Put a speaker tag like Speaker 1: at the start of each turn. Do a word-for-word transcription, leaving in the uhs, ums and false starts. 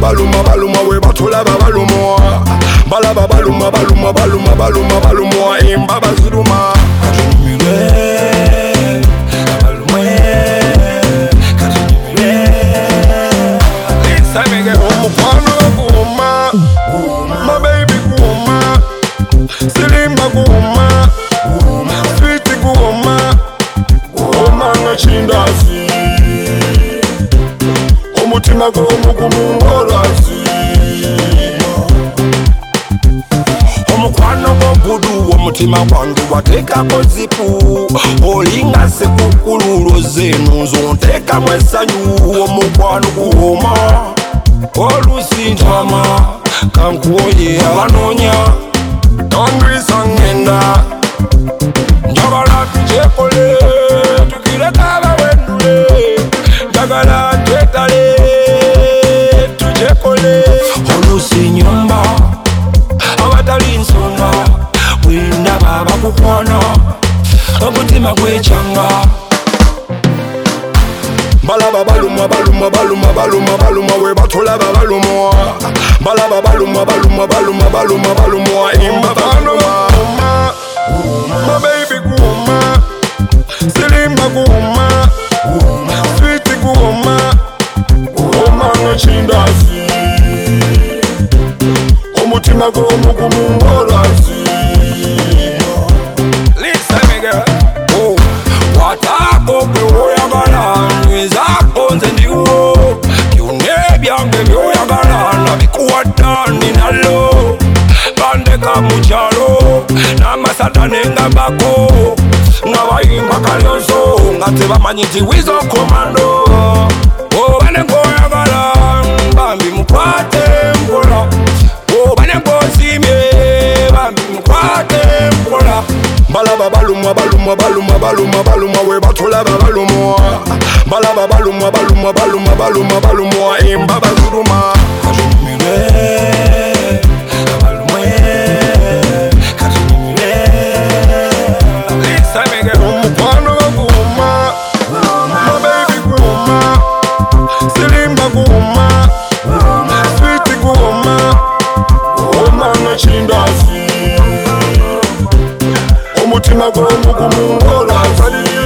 Speaker 1: baluma baluma we batulaba balumwa balaba baluma baluma baluma baluma balumwa imba bazuluma my baby Guma, Silimba Guma, Sweet Guma, Guma Nachindasi, Omutima Gumu Gumurasi, Omukwano Gudu, Omutima Wangu, Wateka Kozipu, Olinga Sekukulu Zenu, Zonteka Mwesanyu, Omukwano Guma, Olusi Njama. Kankuoye abanonya Tondrisa ngenda Njagala tujekole Tukireka abawendule Njagala twetale Tujekole Olusi nyumba Abatali nsonga Wenda baba kukwona Omutima gwechanga balaba baluma baluma baluma baluma baluma we batulaba balumwa balaba baluma baluma baluma baluma balumwa imba baluma my baby Guma Silimba Guma Sweet Guma Guma Nachindasi Omutima Gumu Gumurasi listen me girl oh watako beoyagala Nze ndiwo Kyune byange byoyagalana bikuwadani nalo Bandeka mukyalo Namasada nengambako Ngabayimba kalyoso Ngate bamanyi nti wizo komando Oba nengoyagala Bambi mukwate mpola Oba nengosimye Bambi mukwate mpola balaba baluma baluma baluma baluma baluma we batulaba balumwa balaba baluma baluma baluma baluma balumwa imba bazuluma kajumire balumwe kajumire lisa mege omukwano Guma my baby Guma Silimba Guma Sweet Guma Guma Nachindasi Omutima Gumu Gumurasi